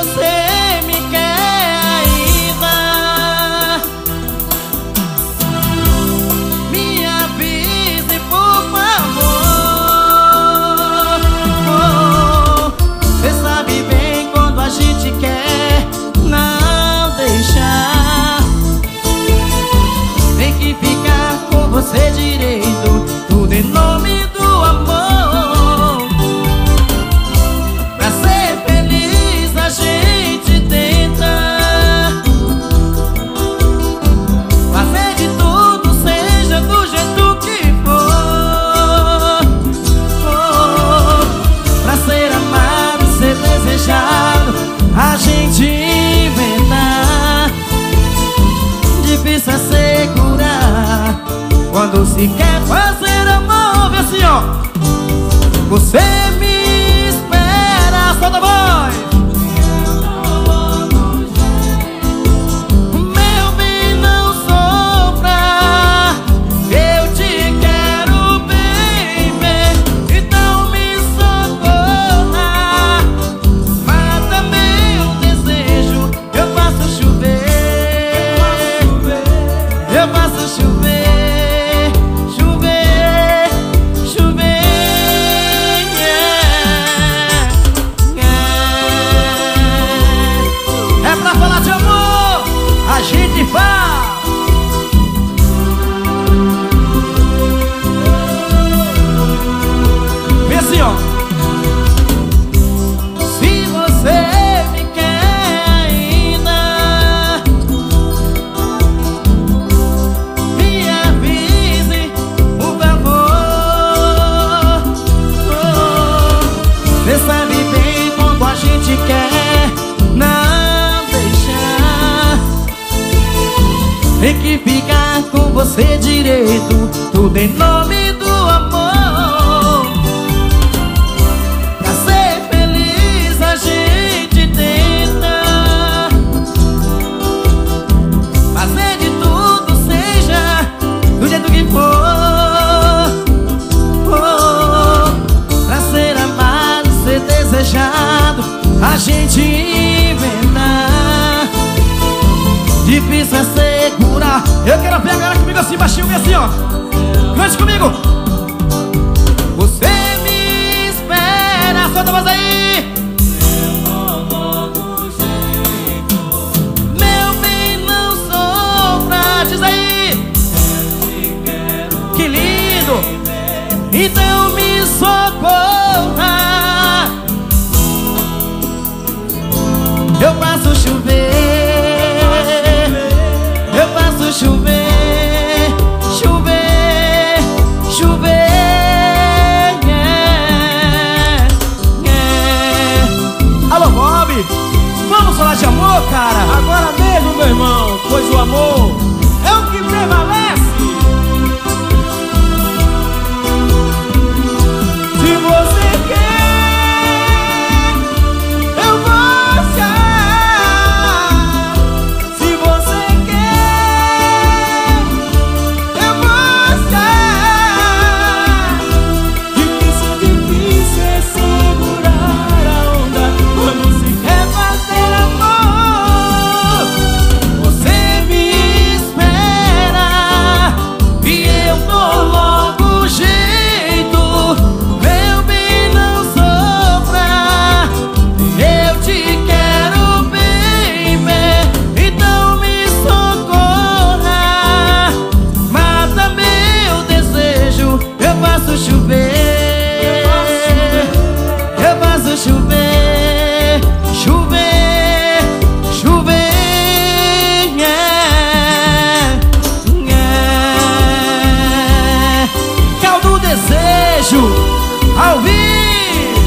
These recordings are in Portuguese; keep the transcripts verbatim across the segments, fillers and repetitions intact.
você me quer ainda, me avise por favor. Oh, você sabe bem quando a gente quer não deixar. Tem que ficar com você direito, tudo em nome do amor. Pra ser feliz a gente tenta fazer de tudo, seja do jeito que for. Oh, pra ser amado, ser desejado, a gente inventa. Difícil é segurar quando se quer fazer amor. Vê assim, ó. Você me espera, solta a voz. Meu bem, não sofra, eu te quero bem, bem. Então me socorra, mata meu desejo. Eu faço chover, eu faço chover, chover, chover, yeah, yeah. É pra falar de amor, a gente faz. Vê assim, ó. Se você me quer ainda, me avise, por favor. Oh, você sabe bem quando a gente quer não deixar. Tem que ficar com você direito, tudo em nome do amor. Pra ser feliz a gente tenta fazer de tudo, seja do jeito que for. Oh, pra ser amado, ser desejado, a gente inventa. Difícil é segurar. Eu quero ver a galera comigo assim, baixinho, bem assim, ó. Cante comigo. Você me espera, solta a voz aí. Meu bem, não sofra, diz aí. Que lindo. Então me socorra, eu faço chover, eu faço chover, chover, chover, yeah, yeah. Alô, Bob, vamos falar de amor, cara? Agora mesmo, meu irmão, pois o amor é o que prevalece. Se você quer, eu vou achar. Se você quer, eu vou achar. Difícil, difícil é segurar a onda quando se quer fazer amor. Você me espera e eu dou logo jeito. Meu bem, não sofra, eu te quero bem, bem. Então me socorra, mata meu desejo. Eu faço chover, eu faço chover, chover, chover, yeah, yeah. Caldo desejo ao vivo.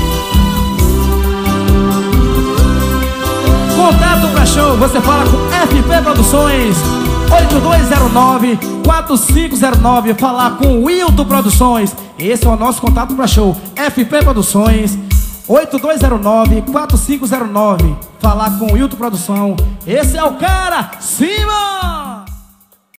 Contato pra show, você fala com F P Produções oito dois zero nove, quatro cinco zero nove. Falar com Wilton Produções, esse é o nosso contato pra show. F P Produções oito dois zero nove, quatro cinco zero nove. Falar com Wilton Produção, esse é o cara, Simão!